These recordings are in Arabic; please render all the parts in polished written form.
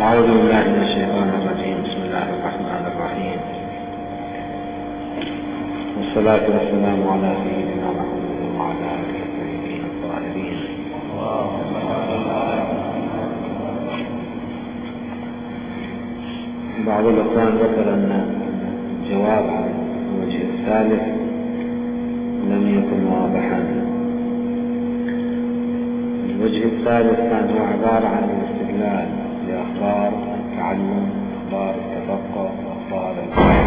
أعوذ بالله من الشيطان الرجيم. بسم الله الرحمن الرحيم، والصلاة والسلام على سيدنا محمد وعلى آله الطيبين الطاهرين. بعض الإخوان ذكر أن الجواب عن الوجه الثالث لم يكن واضحا. الوجه الثالث كان هو عبارة عن الاستدلال لأخبار التعلم، أخبار التفقه، أخبار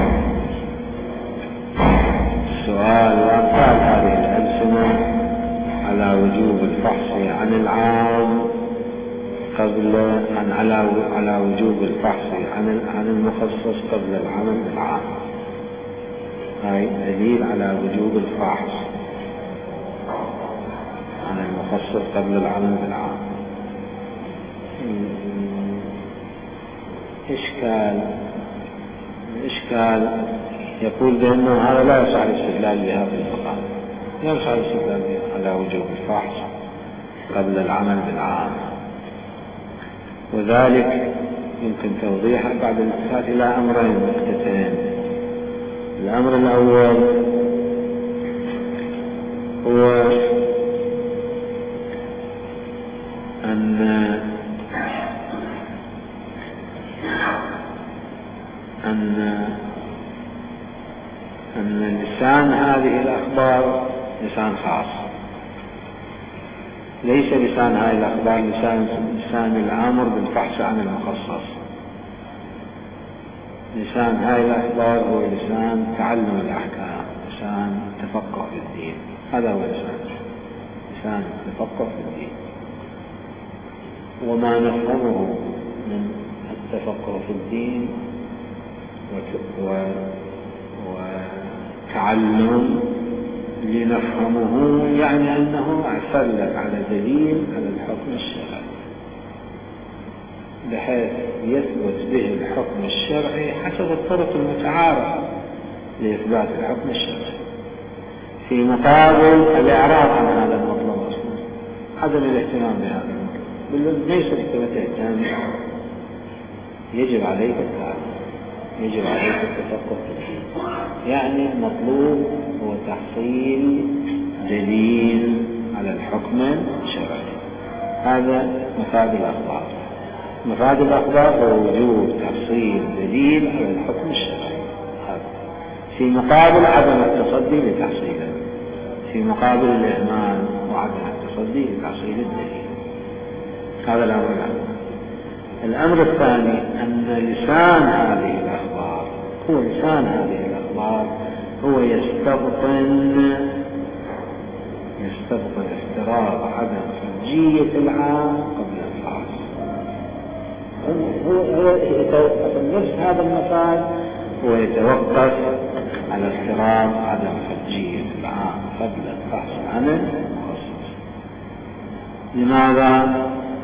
السؤال وأمثال هذه الألسنة على وجوب الفحص عن العام قبل على وجوب الفحص عن المخصص قبل العمل بالعام. هاي دليل على وجوب الفحص عن المخصص قبل العمل بالعام. الإشكال يقول بأنه هذا لا يصح الاستدلال بهذا المقام، لا يصح الاستدلال على وجوب الفحص قبل العمل بالعام، وذلك يمكن توضيحه بعد الالتفات إلى أمرين نقطتين. الأمر الأول هو أن لسان هذه الأخبار لسان خاص، ليس لسان هذه الأخبار لسان الأمر بالفحص عن المخصص. لسان هذه الأخبار هو لسان تعلم الأحكام، لسان التفقه في الدين. هذا هو لسان التفقه في الدين، وما نفهمه من التفقه في الدين وتعلم لنفهمه يعني أنه اعتلت على دليل على الحكم الشرعي، بحيث يثبت به الحكم الشرعي حسب الطرق المتعارفة لإثبات الحكم الشرعي، في مقابل الإعراض عن هذا المطلب أصلا، عدم الاهتمام بهذا المطلب. ليس لك تهتم، يجب عليك التعلم، يجب عليك التفقه في الدين. يعني المطلوب هو تحصيل دليل على الحكم الشرعي. هذا مفاد الأخبار. مفاد الأخبار هو وجوب تحصيل دليل على الحكم الشرعي، هذا في مقابل عدم التصدي لتحصيله، في مقابل الإهمال وعدم التصدي لتحصيل الدليل. هذا الأمر الأول. الأمر الثاني أن لسان هذه الأخبار هو لسان هذه الأخبار هو يستبطن افتراض عدم حجية العام قبل الفحص. هو يتوقف نفس هذا المفاد، هو يتوقف على افتراض عدم حجية العام قبل الفحص عن المخصص. لماذا؟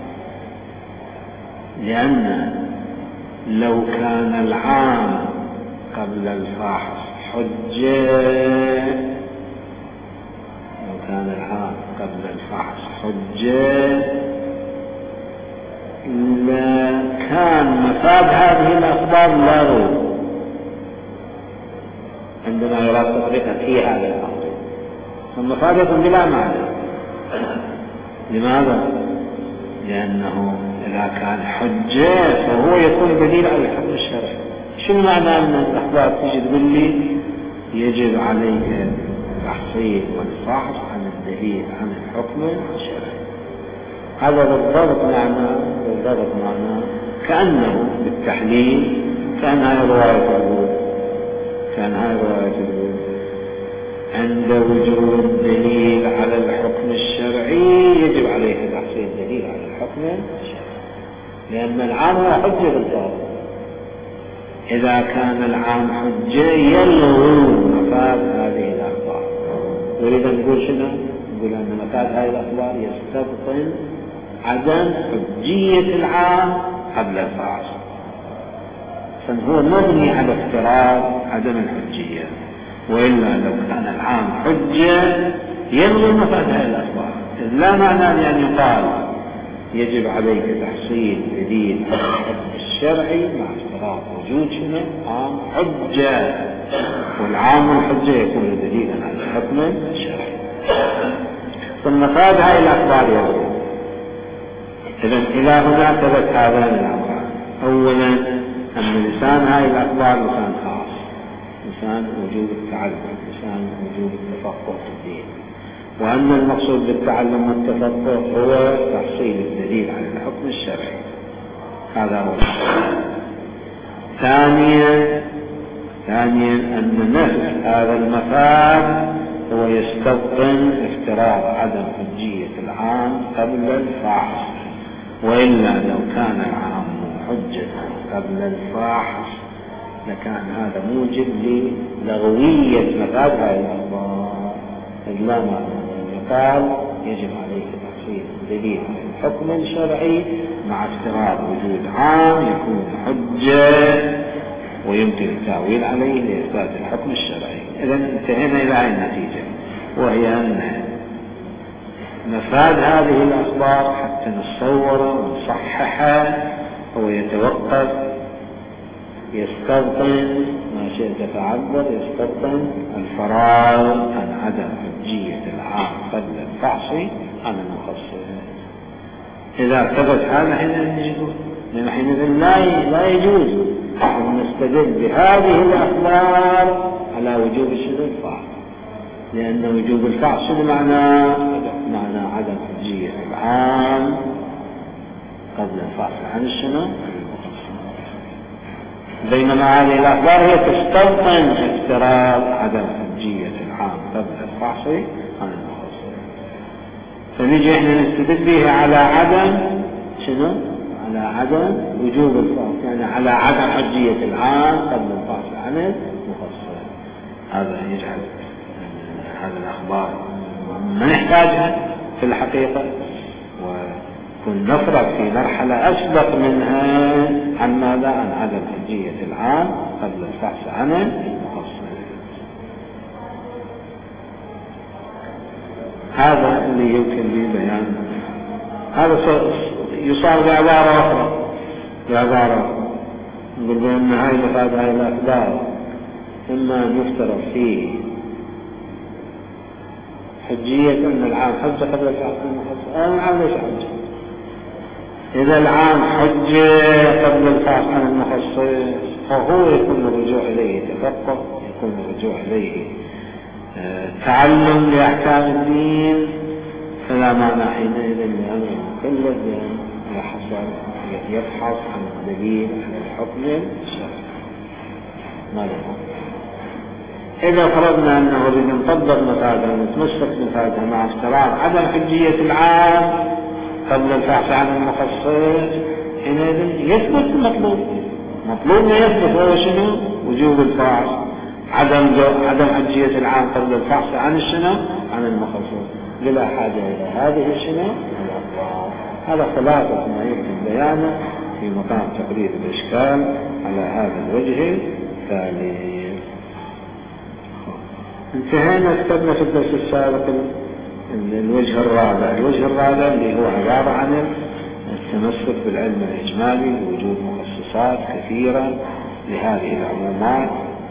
لأن لو كان العام قبل الفحص حجة، لو كان العام قبل الفحص حجة لكان مفاد هذه الأخبار لغو عندما يراد تطبيقها في هذا الأمر، فالمفاد يكون بلا معنى. لماذا؟ لأنه إذا كان حجة فهو يكون دليل على الحكم الشرعي. شو معنى أن الأخبار تجي تقول لي يجب عليك تحصيل والفحص عن الدليل عن الحكم الشرعي؟ هذا بالضبط معنى كأنه بالتحليل كأنها رواية الوجود عند وجود دليل على الحكم الشرعي يجب عليك تحصيل دليل على الحكم الشرعي، لأن العام هو حجة بالضبط. إذا كان العام حجة يلغو مفاد هذه الأخبار. ولذا نقول شنو؟ نقول أن مفاد هذه الأخبار يستبطن عدم حجية العام قبل الفحص، فهو مبني على افتراض عدم الحجية. وإلا لو كان العام حجة يلغو مفاد هذه الأخبار. لا معنى لأن يقال يجب عليك تحصيل دليل على الحكم الشرعي مع اشتراط وجود شنو؟ عام حجة، والعام الحجة يكون دليلا على الحكم الشرعي. والمفاد هاي الأخبار يقول إذن إلى هنا ثبت هذان الأمران. أولا أن لسان هاي الأخبار لسان خاص، لسان وجوب التعلم، لسان وجوب التفقه في الدين، وأن المقصود بالتعلم والتفقه هو تحصيل الدليل على الحكم الشرعي. هذا هو. ثانيا أن نفس هذا المفاد هو يستبطن افتراض عدم حجية العام قبل الفاحص، وإلا لو كان العام حجة قبل الفاحص لكان هذا موجب للغوية مفاد هذه الأخبار. لا معنى قال يجب عليك تحصيل دليل على الحكم الشرعي مع افتراض وجود عام يكون حجة ويمكن التأويل عليه لإثبات الحكم الشرعي. إذا انتهينا إلى هذه النتيجة، وهي أن مفاد هذه الأخبار حتى نصوره ونصححه هو يتوقف، يستبطن ما شئت فعبر، يستبطن الفراغ عن عدم حجية العام قبل الفحص عن المخصص. إذا ثبت هذا حينئذ يجوز، لأن حينئذ لا يجوز أن نستدل بهذه الأخبار على وجوب الفحص، لأن وجوب الفحص معنى عدم حجية العام قبل الفحص عن الشنو، بينما هذه الأخبار هي تستبطن افتراض عدم حجية العام قبل الفحص عن المخصص. فنجي احنا نستدل به على عدم شنو؟ على عدم وجوب الفحص، يعني على عدم حجية العام قبل الفحص عن المخصص. هذا يجعل هذه الأخبار ما نحتاجها في الحقيقة، وكن نفرق في مرحلة أسبق منها عن ماذا؟ عن عدم حجية العام قبل الفحص عن المخصص. هذا اللي يمكن لي بيان. هذا يصار بعبارة أخرى، نقول بأن هاي مفاد هاي الأخبار إما أن يفترض فيه حجية أن العام حجة قبل الفحص عن المخصص، أو العام ليس حجة. إذا العام حجة قبل الفحص عن المخصص فهو يكون الرجوع إليه تفقه، يكون الرجوع إليه تعلم لأحكام الدين، فلا معنى حينئذ لأمر مكلف بأن يبحث عن دليل على الحكم الشرعي. ما له. إذا فرضنا أنه لنطبق مفادها ونتمسك مفادها مع افتراض عدم حجية العام قبل الفحص عن المخصص، حينئذ يثبت المطلوب. مطلوبنا يثبت هو شنو؟ وجوب الفحص، عدم حجية العام قبل الفحص عن الشنو؟ عن المخصص، بلا حاجة إلى هذه الشنو؟ هذا خلاصة ما يمكن بيانه في مقام تقرير الإشكال على هذا الوجه الثالث. انتهينا كتبنا في الدرس السابق الوجه الرابع اللي هو عبارة عن التمسك بالعلم الإجمالي بوجود مخصصات كثيرة لهذه العمومات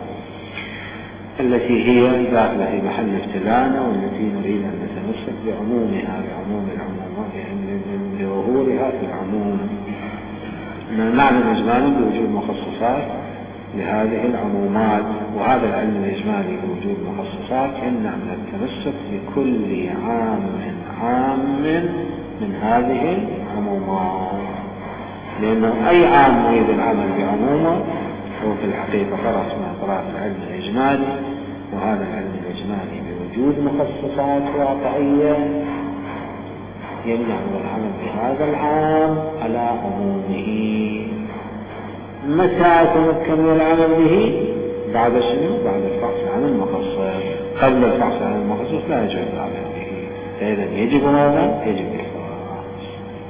التي هي داخلة في محل ابتلانا، والتي نريد أن نتمسك بعمومها، بعموم العمومات، يعني بظهورها في العموم. المعنى الإجمالي بوجود مخصصات لهذه العمومات، وهذا العلم الإجمالي بوجود مخصصات يمنع من التمسك بكل عام من هذه العمومات، لأنه أي عام يريد العمل بعمومه هو في الحقيقة طرف من أطراف العلم الإجمالي، وهذا العلم الإجمالي بوجود مخصصات واقعية يمنع من العمل بهذا العام على عمومه. متى يتمكن من العمل به؟ بعد شنو؟ بعد الفحص عن المخصص. قبل الفحص عن المخصص لا يجوز العمل به، فإذا يجب ماذا؟ يجب الفحص.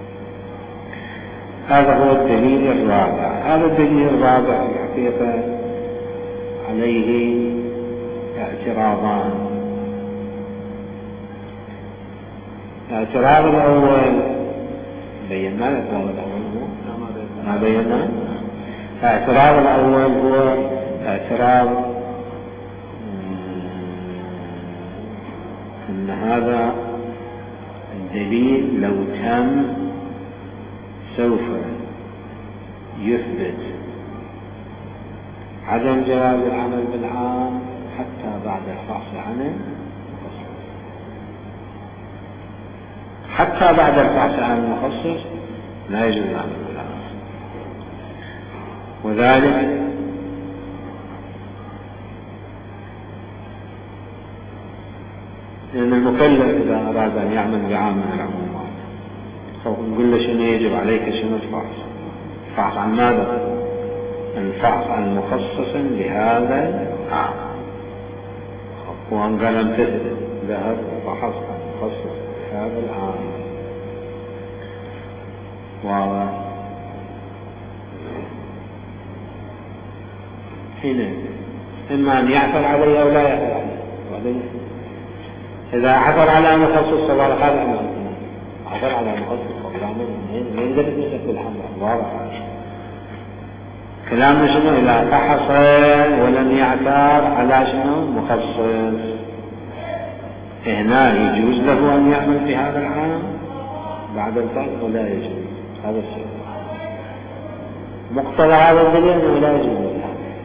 هذا هو الدليل الرابع. هذا الدليل الرابع في الحقيقة عليه اعتراضان. الاعتراض الأول بينا الاعتراض الأول ما بينا. الاعتراض الأول هو اعتراض أن هذا الدليل لو تم سوف يثبت عدم جواز العمل بالعام حتى بعد الفحص عن المخصص. حتى بعد الفحص عن المخصص لا يجوز العمل بالعام. وذلك لأن المكلف إذا أراد أن يعمل بعام من العمومات نقول له شنو يجب عليك، شنو الفحص؟ الفحص عن ماذا؟ الفحص عن مخصص لهذا العام. وأن قال امتثل ذهب وفحص عن مخصص لهذا العام. حين إما أن يعثر عليه أو لا يعثر عليه. إذا عثر على مخصص صار هذا أمام، عثر على مخصص صار من يقدر يمسك بالحمد واضح. كلامنا شنو؟ إذا فحص ولم يعثر على شنو؟ مخصص، هنا يجوز له أن يعمل في هذا العام بعد الفحص ولا يجوز؟ هذا الشيء مقتضى هذا الدليل أنه لا يجوز.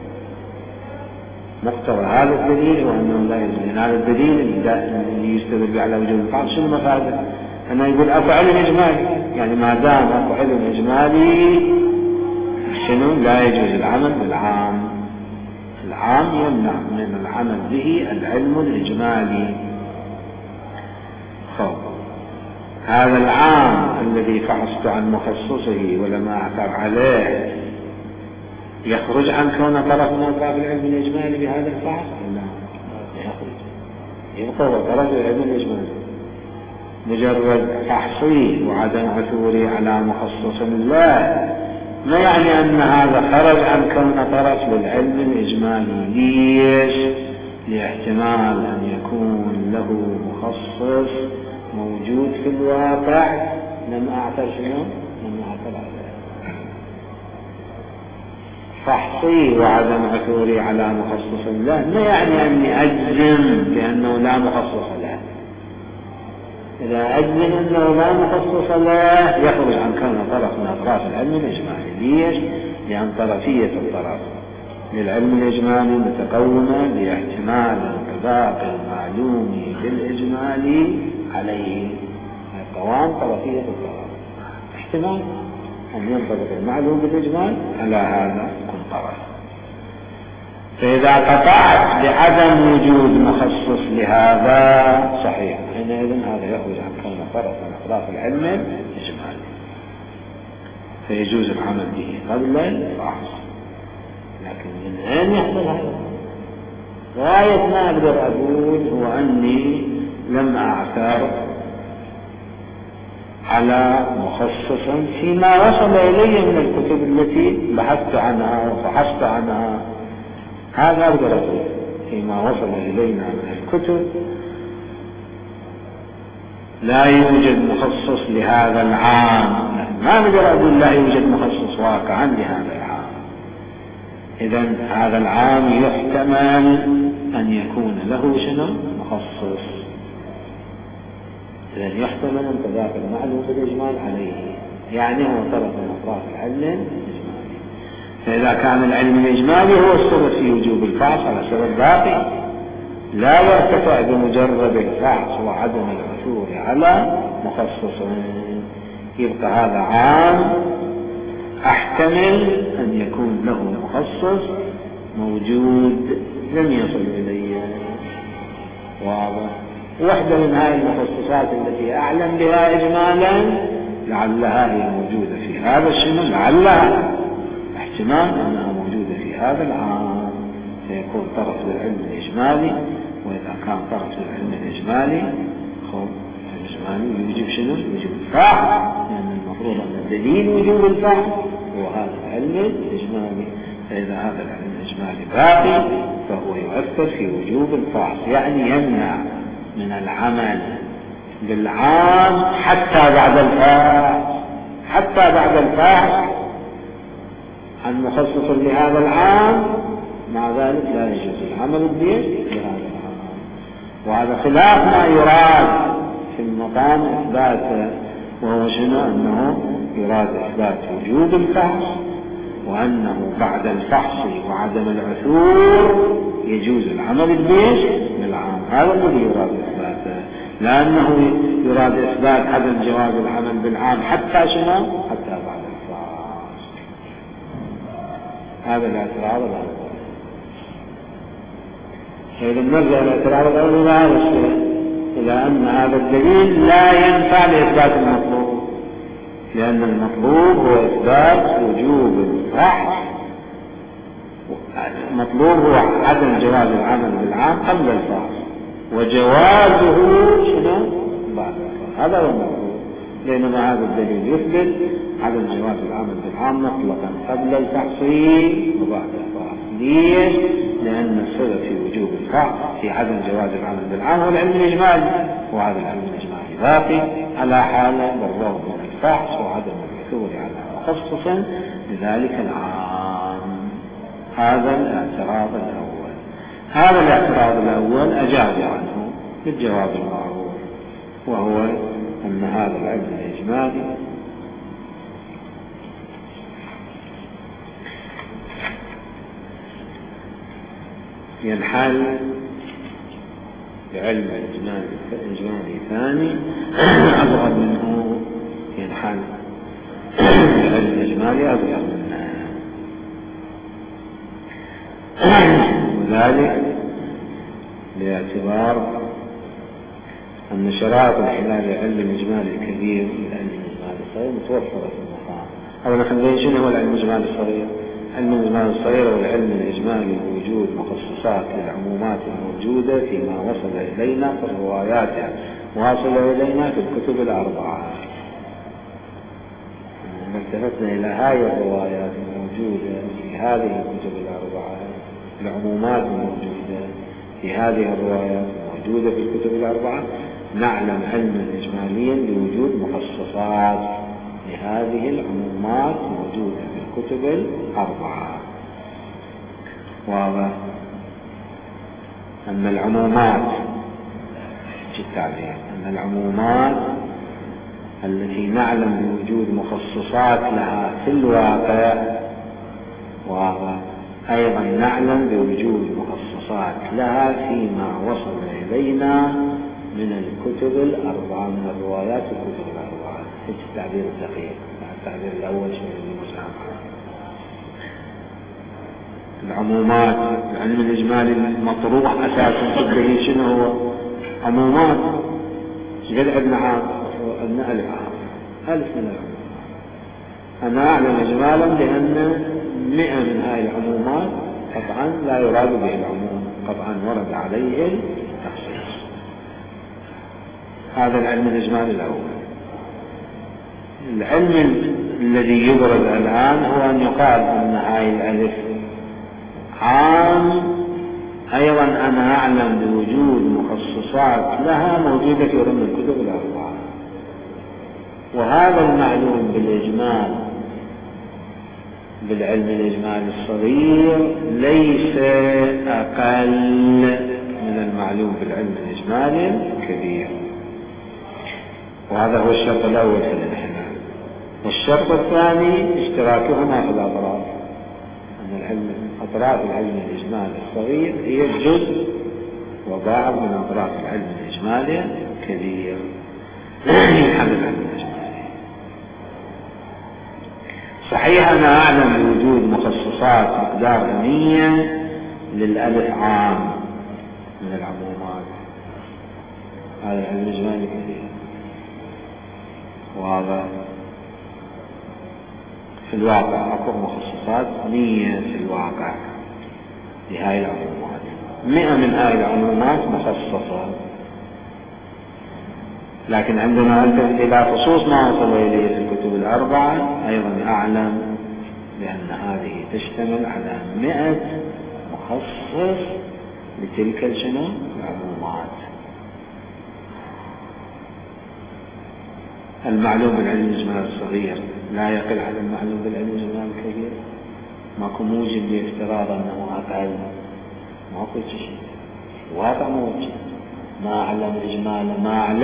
مقتضى هذا الدليل هو أنه لا يجوز. هذا الدليل اللي يستدل به على وجوب الفحص شنو مفاده؟ أنه يقول أكو علم إجمالي، يعني ما دام أكو علم إجمالي شنو؟ لا يجوز العمل بالعام. العام يمنع من العمل به العلم الإجمالي. هذا العام الذي فحصت عن مخصصه ولم أعثر عليه يخرج عن كون طرف من أطراف العلم الإجمالي بهذا الفحص؟ لا يخرج، يبقى هو طرف العلم الإجمالي. مجرد فحصي وعدم عثوري على مخصص الله ما يعني أن هذا خرج عن كون طرف للعلم الإجمالي. ليش؟ لاحتمال أن يكون له مخصص موجود في الواقع لم أعثر شنو؟ لم أعثر عليه. فحصي وعدم عثوري على مخصص له ما يعني أني أجزم بأنه لا مخصص له. إذا أجزم أنه لا مخصص له يخرج عن كون طرف من أطراف العلم الإجمالي. ليش؟ لأن طرفية الطرف للعلم الإجمالي متقومة باحتمال انطباق المعلوم بالإجمالي عليه. قوام طرفية الطرف احتمال أن ينطبق المعلوم بالإجمال على هذا الطرف. فإذا قطعت بعدم وجود مخصص لهذا صحيح، حينئذ هذا يخرج عن كون طرف من أطراف العلم الإجمالي فيجوز العمل به قبل الفحص. لكن من أين يحصل هذا؟ غاية ما أقدر أقول هو أني لم أعثر على مخصص فيما وصل إلي من الكتب التي بحثت عنها وفحصت عنها. هذا أقدر أقول فيما وصل إلينا من الكتب لا يوجد مخصص لهذا العام. ما أقدر أقول لا يوجد مخصص واقعا لهذا العام. إذن هذا العام يحتمل أن يكون له شنو؟ مخصص. إذن يحتمل انطباق المعلوم بالإجمال عليه، يعني هو طرف من أطراف العلم الإجمالي. فإذا كان العلم الإجمالي هو السبب في وجوب الفحص على سبب باقي لا يرتفع بمجرد الفحص وعدم العثور على مخصص، يبقى هذا عام أحتمل أن يكون له مخصص موجود لم يصل إليه. واضح؟ واحدة من هذه المخصصات التي أعلم بها إجمالا لعلها هي موجودة في هذا الشمال، لعلها احتمال أنها موجودة في هذا العام، سيكون طرف للعلم الإجمالي. وإذا كان طرف للعلم الإجمالي الإجمالي يوجب شنو؟ يوجب الفحص، لأن المفروض أن الدليل وجوب الفحص هو هذا العلم الإجمالي. فإذا هذا العلم الإجمالي باقي فهو يؤثر في وجوب الفحص، يعني يمنع من العمل بالعام حتى بعد الفحص. حتى بعد الفحص عن مخصص لهذا العام، مع ذلك لا يجوز العمل به لهذا العام. وهذا خلاف ما يراد في المقام إثباته، وهو شنو؟ أنه يراد إثبات وجود الفحص، وأنه بعد الفحص وعدم العثور يجوز العمل به بالعام. هذا الذي يراد إثباته، لأنه يراد إثبات عدم جواز العمل بالعام حتى شنو؟ حتى بعد الفحص. هذا الاعتراض الأول. فإذا نرجع الاعتراض الأول إلى هذا الشيء، إلى أن هذا الدليل لا ينفع لإثبات المطلوب، لأن المطلوب هو إثبات وجوب الفحص. المطلوب هو عدم جواز العمل بالعام قبل الفحص، وجوازه شنو؟ بعد الفحص. هذا هو المطلوب. بينما هذا الدليل يثبت عدم جواز العمل بالعام مطلقا قبل الفحص وبعد الفحص. ليش؟ لأن السبب في وجوب الفحص في عدم جواز العمل بالعام هو العلم الإجمالي، وهذا العلم الإجمالي باقي على حاله بالرغم من الفحص وعدم العثور على مخصص لذلك العام. هذا الاعتراض الأول. هذا الاعتراض الأول أجاب عنه بالجواب المعروف، وهو أن هذا العلم الإجمالي ينحل بعلم إجمالي ثاني أصغر منه، ينحل بعلم إجمالي أصغر منه، وذلك باعتبار أن شرائط الحلال العلم الإجمالي الكبير والعلم الإجمالي الصغير متوفرة في المقام. أولا خلينا شنو هو العلم الإجمالي الصغير؟ العلم الإجمالي الصغير هو العلم الإجمالي بوجود مخصصات للعمومات الموجودة فيما وصل إلينا في الروايات، واصل إلينا في الكتب الأربعة. التفتنا إلى هذه الروايات الموجودة في هذه الكتب الأربعة، العمومات الموجودة في هذه الروايات الموجودة في الكتب الأربعة، نعلم علما إجماليا بوجود مخصصات لهذه العمومات موجودة في الكتب الأربعة. واضح أن العمومات في التعبير، أن العمومات التي نعلم بوجود مخصصات لها في الواقع، وأيضا نعلم بوجود مخصصات لها فيما وصل إلينا من الكتب الأربعة، من الروايات الكتب الأربعة. هذا التعبير الدقيق. التعبير الأول شيء المسامحة. العمومات العلم الإجمالي المطروح أساسا في الدليل شنو هو؟ عمومات. قد عندنا عام، عندنا ألف عام، ألف من العمومات. أنا أعلم إجمالا بأن 100 من هذه العمومات قطعا لا يراد به العموم، قطعا ورد عليه التخصيص. هذا العلم الإجمالي الأول. العلم الذي يبرز الآن هو أن يقال أن هاي الألف عام، أيضا أنا أعلم بوجود مخصصات لها موجودة في ضمن الكتب الأربعة. وهذا المعلوم بالإجمال بالعلم الإجمالي الصغير ليس أقل من المعلوم بالعلم الإجمالي الكبير. وهذا هو الشرط الأول في الانحلال. والشرط الثاني اشتراكهما في الأطراف، أن أطراف العلم الإجمالي الصغير هي جزء وبعض من أطراف العلم الإجمالي الكبير. ينحل العلم الإجمالي. صحيح أنا أعلم بوجود مخصصات مقدار 100 للألف عام من العمومات، هذا العلم الإجمالي كبير. وهذا في الواقع أكو مخصصات 100 في الواقع لهذه العمومات، 100 من هذه العمومات مخصصة. لكن عندما ألتفت إلى خصوص ما وصل إليه في الكتب الأربعة، أيضا أعلم بأن هذه تشتمل على 100 مخصص لتلك العمومات. المعلوم بالعلم الإجمالي الصغير لا يقل على المعلوم بالعلم الإجمالي الكبير. ماكو موجب لافتراض أنه أقل، ماكو شيء، واقع موجب. ما أعلم إجمالا،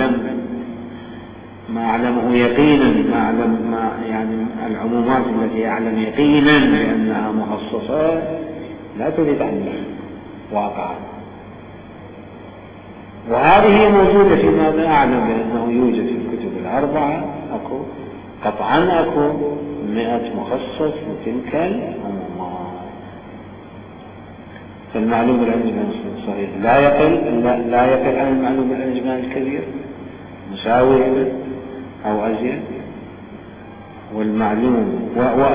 ما أعلمه يقينا، ما يعني العمومات التي أعلم يقينا بأنها مخصصة لا تريد عني واقعا. وهذه موجودة فيما أعلم بأنه يوجد في الكتب الأربعة، أكو قطعا أكو 100 مخصص لتلك العمومات. فالمعلوم الإجمالي الصغير لا يقل عن المعلوم الإجمالي الكبير، مساوي أو أزيد. والمعلوم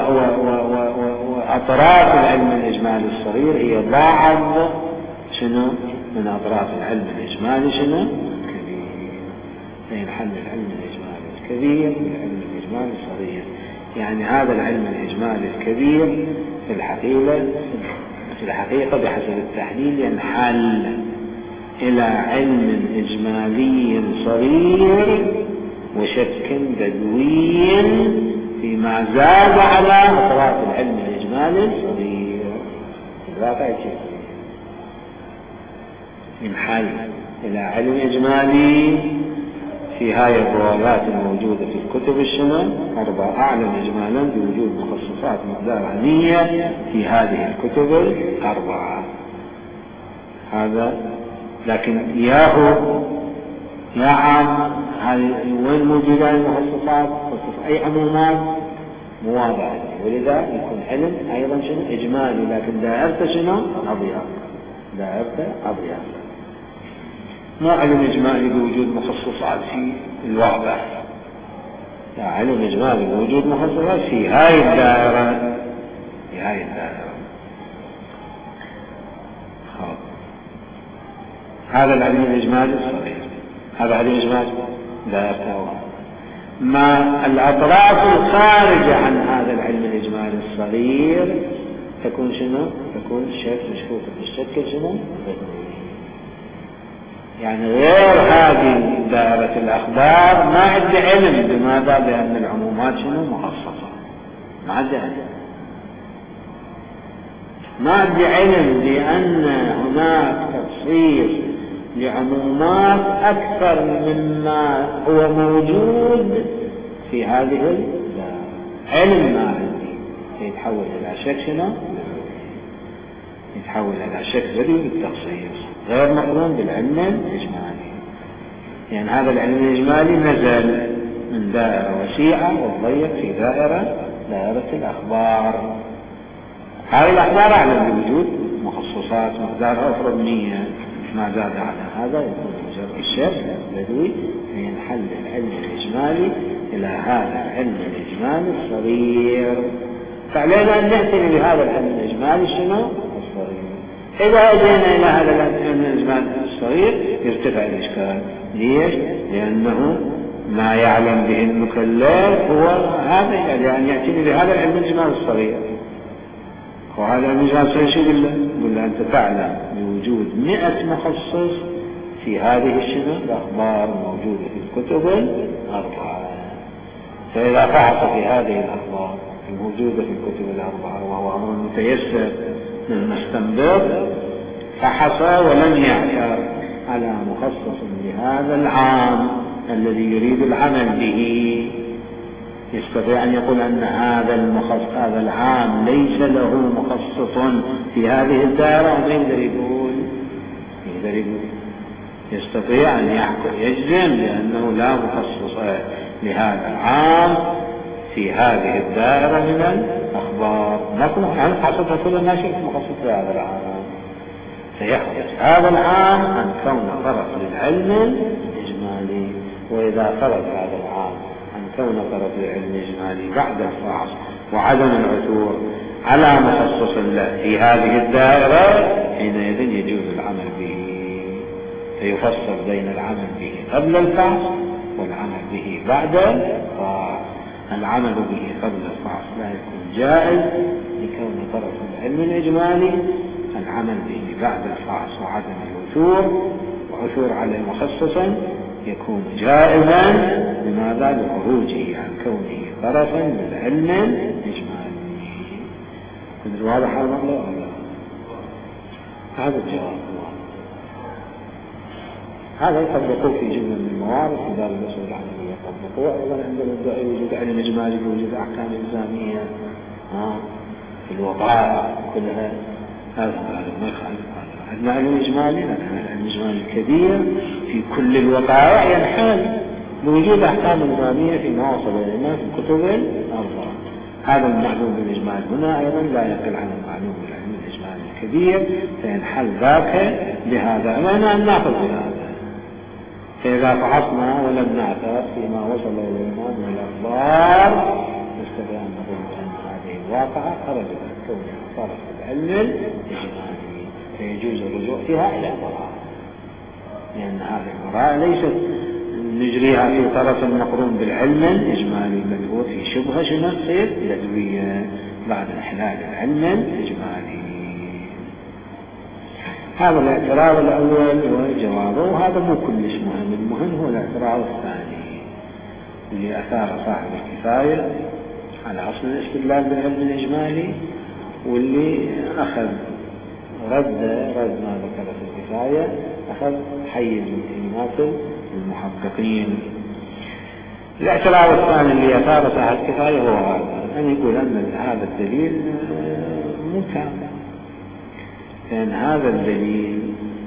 وأطراف العلم الإجمالي الصغير هي بعض شنو من أطراف العلم الإجمالي شنو الكبير. فينحل العلم الإجمالي الكبير بالعلم الإجمالي الصغير. يعني هذا العلم الإجمالي الكبير في الحقيقة بحسب التحليل ينحل إلى علم إجمالي صغير وشك بدوي فيما زاد على أطراف العلم الإجمالي الصغير. الواقع ينحل إلى علم إجمالي في هاي الروايات الموجودة في الكتب الشمال 4 أعلم إجمالا بوجود مخصصات مقدار 100 في هذه الكتب ال4. هذا لكن يا عام وين موجودة المخصصات؟ خصص أي عمومات مواضعة، ولذا يكون علم أيضا شنو إجمالي، لكن دائرته شنو أضياء، دائرته أضياء. مو علم إجمالي بوجود مخصصات في الواقع، لا، علم إجمالي بوجود مخصصات في هاي الدائرة، في هاي الدائرة. هذا العلم الإجمالي الصغير، هذا علم إجمالي دائرته. ما الأطراف الخارجة عن هذا العلم الإجمالي الصغير تكون شنو؟ تكون مشكوكة بالشكل شنو؟ يعني غير هذه دائرة الأخبار ما عندي علم بماذا؟ بأن العمومات شنو مخصصة، ما عندي علم. ما عندي علم بأن هناك تفصيل لعمومات أكثر مما هو موجود في هذه الدائرة. علم ما عندي، يتحول إلى شك شنو؟ يتحول إلى شك بدوي بالتخصيص غير مقرون بالعلم الإجمالي. يعني هذا العلم الإجمالي نزل من دائرة وسيعة وضيق في دائرة الأخبار. هذه الأخبار أعلم بوجود مخصصات مقدارها أفرض 100، ما زاد على هذا يكون مجرد الشك بدوي. ينحل العلم الإجمالي إلى هذا العلم الإجمالي الصغير. فعلينا أن نعتني بهذا العلم الإجمالي شنو؟ الصغير. إذا أجينا إلى هذا العلم الإجمالي الصغير يرتفع الإشكال. ليش؟ لأنه ما يعلم به المكلف هو هذا، يعني يعتني بهذا العلم الإجمالي الصغير. وهذا العلم الإجمالي الصغير شو يقول له؟ يقول له أنت تعلم بوجود 100 مخصص في هذه الشنو الأخبار موجودة في الكتب ال4. فإذا فحص في هذه الأخبار الموجودة في الكتب ال4 وهو أمر متيسر للمستنبط، فحص ولم يعثر على مخصص لهذا العام الذي يريد العمل به، يستطيع أن يقول أن هذا العام ليس له مخصص في هذه الدائرة، وما يقدر يقول يستطيع أن يجزم لأنه لا مخصص لهذا العام في هذه الدائرة من الأخبار. نقول عن حصدها كل الناس مخصص لهذا العام، سيحدث هذا العام عن كون طرف للعلم الإجمالي. وإذا خرج هذا العام عن كون طرف للعلم الإجمالي بعد الفحص وعدم العثور على مخصص له في هذه الدائرة، حينئذ يجوز العمل به. فيفصل بين العمل به قبل الفحص والعمل به بعد الفحص. العمل به قبل الفحص لا يكون جائز لكون طرف العلم الإجمالي، العمل به بعد الفحص وعدم العثور عليه مخصصا يكون جائزا. لماذا؟ لخروجه عن كونه معترفا بالعلم الإجمالي. كنت واضح على المطلب ولا؟ هذا الجواب. هذا يطبقوه في جزء من الموارد في باب الأصول العملية، يطبقوه أيضا عند المدعي وجود علم إجمالي وجود أحكام إلزامية في الوقائع كلها. هذا ما يخالف. عندنا علم إجمالي، لكن العلم الإجمالي الكبير في كل الوقائع ينحل بوجود أحكام إلزامية فيما وصل إلينا في الكتب الأربعة. هذا المعلوم بالإجمال هنا أيضا لا يقل عن المعلوم بالعلم الإجمالي الكبير، فينحل ذاك بهذا. أمانا أن نأخذ بهذا. فإذا فحصنا ولم نعثر فيما وصل إلينا من الأخبار نستطيع أن نقول بأن هذه الواقعة خرجت من كونها صارت العلم الإجمالي، فيجوز الرجوع فيها إلى البراءة، لأن هذه البراءة ليست نجريها في طرف مقرون بالعلم الإجمالي، بل هو في شبهة شنو تصير لدوية بعد إحلال العلم الإجمالي. هذا الاعتراض الأول وجوابه، وهذا مو كلش مهم. المهم هو الاعتراض الثاني اللي أثار صاحب الكفاية على أصل الاستدلال بالعلم الإجمالي، واللي أخذ رد ما ذكر في الكفاية، أخذ حيز من كلمات المحققين. الاعتراض الثاني اللي أثار صاحب الكفاية هو هذا، أن يقول أن هذا الدليل مو كامل، لأن هذا الدليل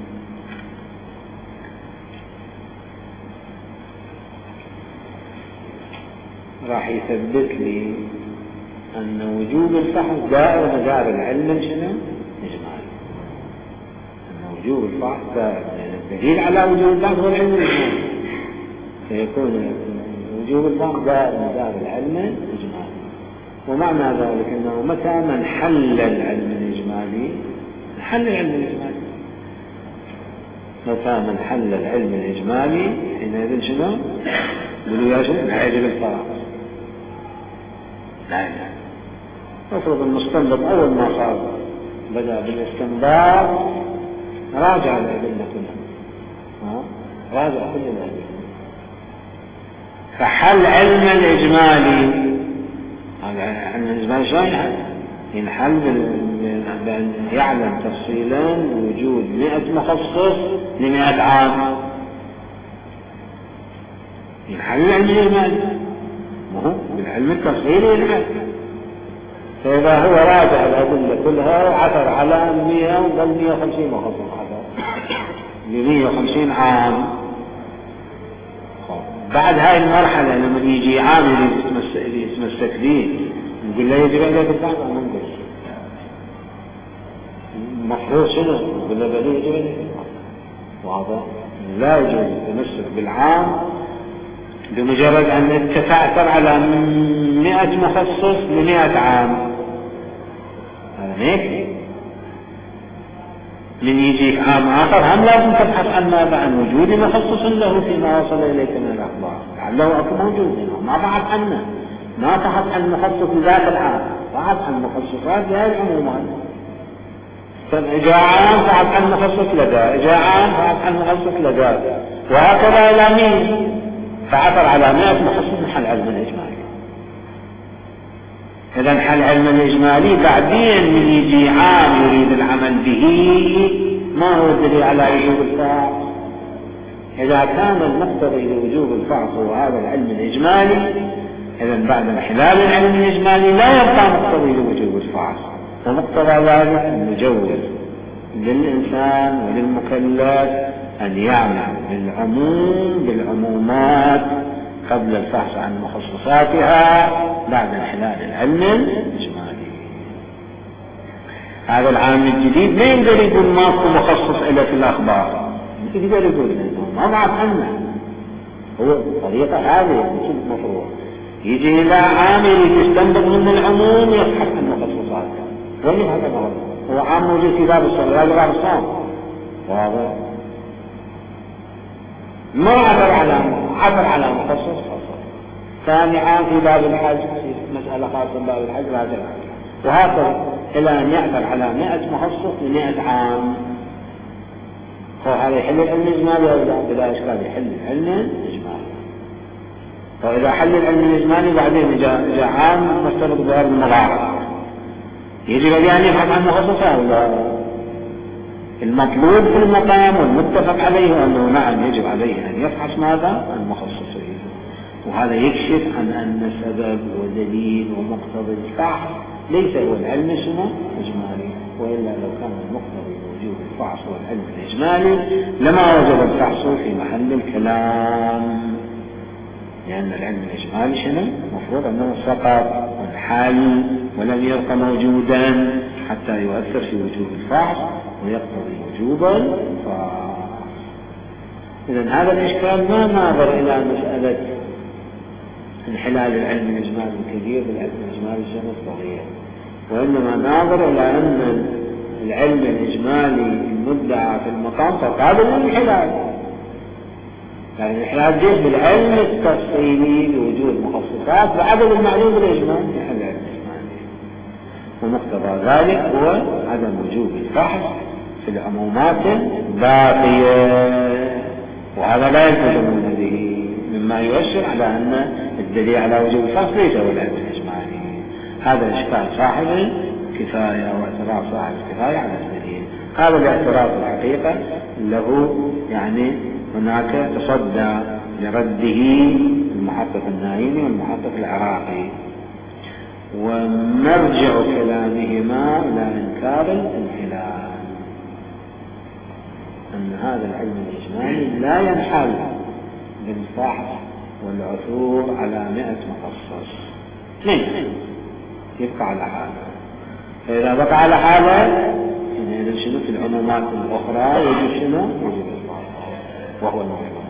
راح يثبت لي أن وجوب الفحص دائر مدار العلم شنو؟ إجمالي. أن وجوب الفحص دائر، يعني الدليل على وجوب الفحص هو العلم الإجمالي، فيكون وجوب الفحص دائر مدار العلم الإجمالي. ومعنى ذلك أنه متى من حل العلم الإجمالي حل العلم الإجمالي، متى من حل العلم الإجمالي حينئذ شنو؟ قولوا يا شنو؟ لا يجب الفرق. لا لا، نفرض المستنبط أول ما صار بدأ بالاستنباط راجع الأدلة كلها، راجع كل الأدلة، فحل علم الإجمالي، هذا علم الإجمالي شلون ينحل؟ بأن يعلم تفصيلا وجود 100 مخصص ل100 عام، ينحل العلم الإجمالي، مو بالعلم التفصيلي ينحل. فإذا هو راجع الأدلة كلها وعثر على 100 وقال 150 مخصص، عثر ل150 عام. بعد هاي المرحلة لما يجي عامل يتمسك به نقول له يجب عليك الفحص أو ما نقول؟ مفروض شنو؟ نقول له بل يجب عليك الفحص. واضح؟ لا يجوز التمسك بالعام بمجرد أن تتعثر على 100 مخصص ل100 عام. هذا هيك؟ من يجيك عام آخر هم لازم تبحث عن ماذا؟ عن وجود مخصص له فيما وصل إليك من الأخبار، لعله أكو موجود هنا ما بحث عنه، ما بحث عن مخصص لذات العام، بحث عن مخصصات لهذه العمومات. فإجا عام بحث عن مخصص لذا، إجا عام بحث عن مخصص لذا، وهكذا إلى 100، فعثر على 100 مخصص حل علم الإجمالي. إذا حل علم الإجمالي بعدين من يجي عام يريد العمل به، ما هو الدليل على وجوب الفحص؟ إذا كان المقتضي لوجوب الفحص هو هذا العلم الإجمالي، إذا بعد انحلال العلم الإجمالي لا يبقى مقتضي لوجوب الفحص، ومقتضى ذلك أن يجوز للإنسان وللمكلف أن يعمل بالعمومات قبل الفحص عن مخصصاتها بعد انحلال العلم الإجمالي. هذا العام الجديد ما يقدر يقول ماكو مخصص إلا في الأخبار، يقدر يقول ما بعد عنه، هو طريقة هذه المفروض يجي إلى عام يستنبط من العموم يبحث عن مخصصاته. وين هذا هو عام موجود في باب الصلاة باب الصوم، واضح؟ ما عثر على مخصص خاص. ثاني عام في باب الحج، في مسألة خاصة بباب الحج راجع، وهكذا إلى أن يعثر على 100 مخصص ل100 عام. هذا يحل العلم الإجمالي أو لا؟ بلا إشكال يحل العلم الإجمالي. وإذا حل العلم الإجمالي بعدين جاء عام مرتبط بهذا المضاعف، يجب أن يبحث عن مخصصات. المطلوب في المقام والمتفق عليه أنه نعم يجب عليه أن يفحص ماذا؟ المخصصين. وهذا يكشف عن أن سبب ودليل ومقتضى الفحص ليس هو العلم الإجمالي، وإلا لو كان المقتضى وجوب الفحص هو العلم الإجمالي لما وجب الفحص في محل الكلام، لأن العلم الإجمالي شنو؟ المفروض أنه سقط والحال ولم يبق موجودا حتى يؤثر في وجوب الفحص ويقتضي وجوب الفحص. إذن هذا الإشكال ما ناظر إلى مسألة انحلال العلم الإجمالي الكبير بالعلم الإجمالي الصغير، وإنما ناظر إلى أن العلم الإجمالي المدعى في المقام فقابل للانحلال، يعني الانحلال جيد بالعلم التفصيلي لوجود مخصصات بعدد المعلوم بالإجمال في العلم الإجمالي، ومقتضى ذلك هو عدم وجوب الفحص في العمومات الباقية، وهذا لا يلتزمون به، مما يؤشر على أن الدليل على وجوب الفحص ليس هو العلم الإجمالي. هذا إشكال صاحب الكفاية واعتراض صاحب الكفاية على الدليل. هذا الاعتراض الحقيقة له يعني هناك تصدى لرده المحقق النايمي والمحقق العراقي، ومرجع كلامهما إلى إنكار الانحلال، أن هذا العلم الإجمالي لا ينحل بالفحص والعثور على 100 مخصص، يبقى على حاله. فإذا بقى على حاله إذا شنو في العمومات الأخرى يجب شنو؟ يجب الفحص، وهو المطلوب.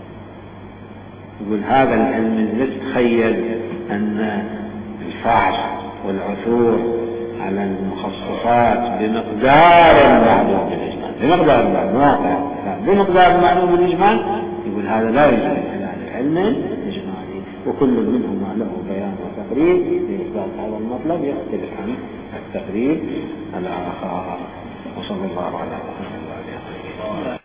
يقول هذا العلم لا تتخيل أن الفحص والعثور على المخصصات بمقدار المعلوم بالإجمال، بمقدار المعلوم، بمقدار المعلوم بالإجمال، يقول هذا لا يجب على العلم الإجمالي، وكل منهما له بيان وتقرير لإثبات هذا المطلب يختلف عن التقرير الآخر. وصلى الله على محمد وعلى آله وصحبه.